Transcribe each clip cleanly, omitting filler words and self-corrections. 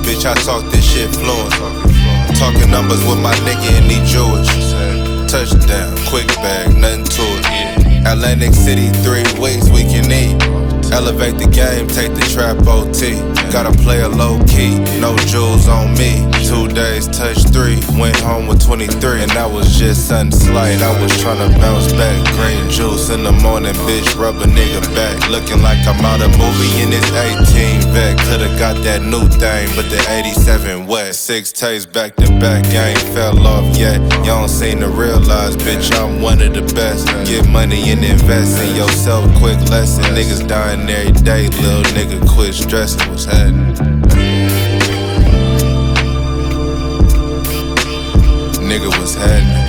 bitch, I talk this shit fluent. Talking numbers with my nigga and he Jewish. Touchdown, quick bag, nothing to it. Atlantic City, 3 weeks, we can eat. Elevate the game, take the trap OT. Gotta play a low key, no jewels on me. 2 days, touch 3, went home with 23. And that was just something slight, I was tryna bounce back. Green juice in the morning, bitch, rub a nigga back. Looking like I'm out a movie in this 18 vet. Coulda got that new thing, but the 87 wet. 6 takes back to back, I ain't fell off yet. Y'all don't seem to realize, bitch, I'm one of the best. Get money and invest in yourself, quick lesson. Niggas dying every day, little nigga quit stressing. What's happening? Nigga, what's happening?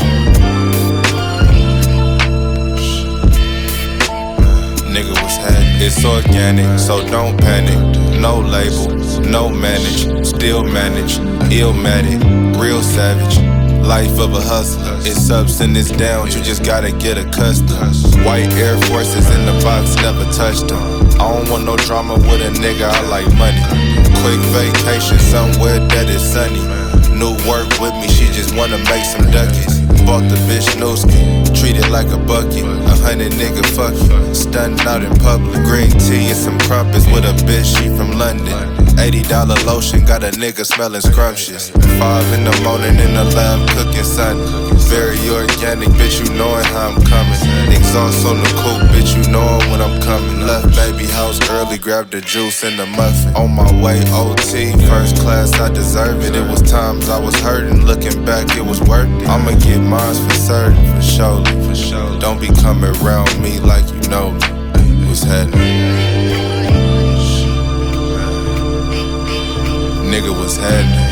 Nigga, what's happening? It's organic, so don't panic. No label, no manage, still manage. Illmatic, real savage. Life of a hustler, it's ups and it's downs, you just gotta get accustomed. White Air Forces in the box, never touched them. I don't want no drama with a nigga, I like money. Quick vacation somewhere that is sunny. New work with me, she just wanna make some ducats. Bought the bitch Nooski, treat it like a bucket. 100 nigga fuck you, stunning out in public. Green tea and some crumpets with a bitch, she from London. $80 lotion, got a nigga smelling scrumptious. 5 in the morning in the lab, cooking sunny. Very organic, bitch, you knowin' how I'm coming. Exhaust on the coupe, bitch, you knowin' when I'm coming. Left baby house early, grabbed the juice and the muffin. On my way, OT, first class, I deserve it. It was times I was hurting, looking back, it was worth it. I'ma get mines for certain, for sure, for sure. Don't be coming around me like you know me. What's happening? Nigga, what's happening?